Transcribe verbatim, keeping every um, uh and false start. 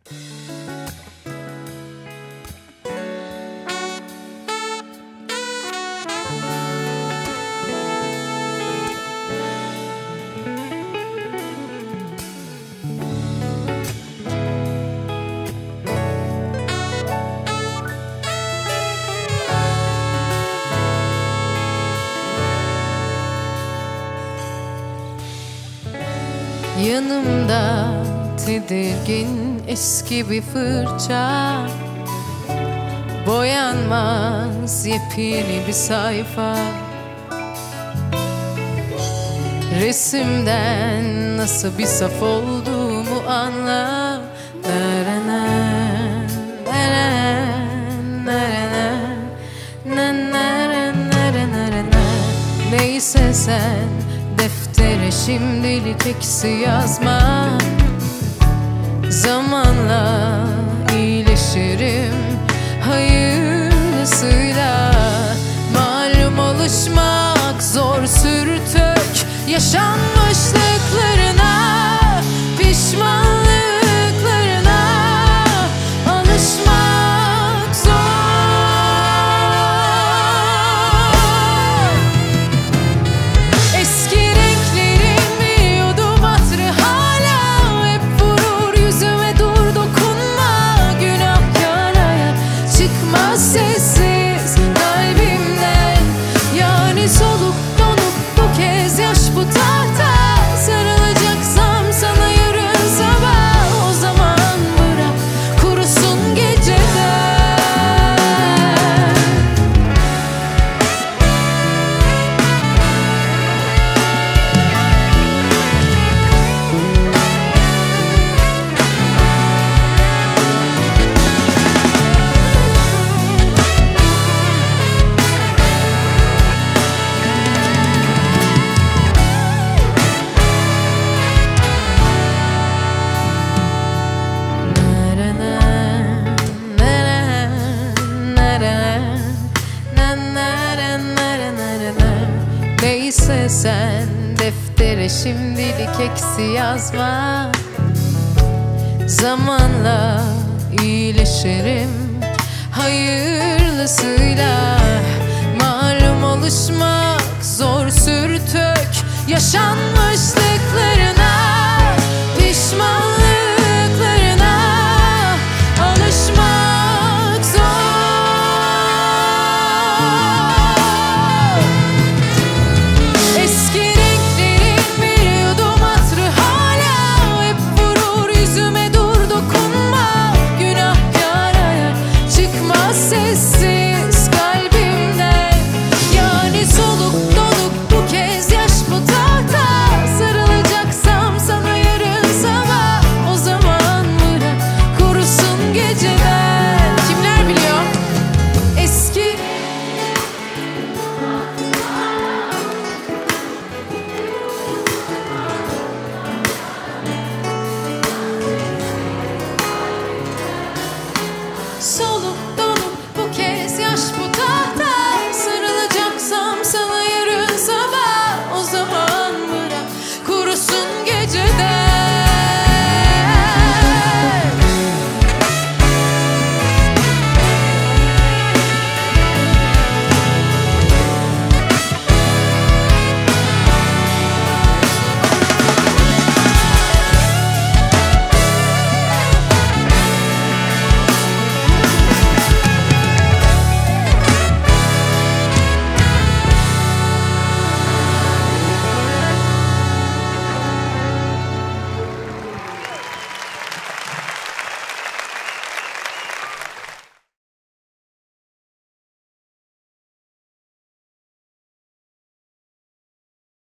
Yanımda tedirgin eski bir fırça, boyanmaz yepyeni bir sayfa. Resimden nasıl bir saf olduğumu anla. Narana, narana, narana, narana, narana, narana. Neyse sen deftere şimdilik eksi yazma. Zamanla iyileşirim hayırlısıyla. Malum alışmak zor, sürtük yaşanmışlıklarına, pişmanlıklarına alışmak zor. Eski renklerin bir yudum hatırı hala hep vurur yüzüme, dur dokunma. Günah yaraya çıkmaz sessiz kalbimden. Yani soluk donup bu kez yaş bu tahta. Sarılacaksam sana yarın sabah, o zaman bırak kurusun geceden. Neyse sen deftere şimdilik eksi yazma. Zamanla iyileşirim hayırlısıyla. Malum alışmak zor, sürtük yaşanmışlıklarına, pişmanlıklarına alışmak zor. Eski renklerin bir yudum hatırı hala hep vurur yüzüme, dur dokunma. Günah yaraya çıkmaz sessiz kalbimden. Yani soluk doluk bu kez yaş bu tahta. Sarılacaksam sana yarın sabah, o zaman bırak kurusun geceden. Kimler biliyor? Eski son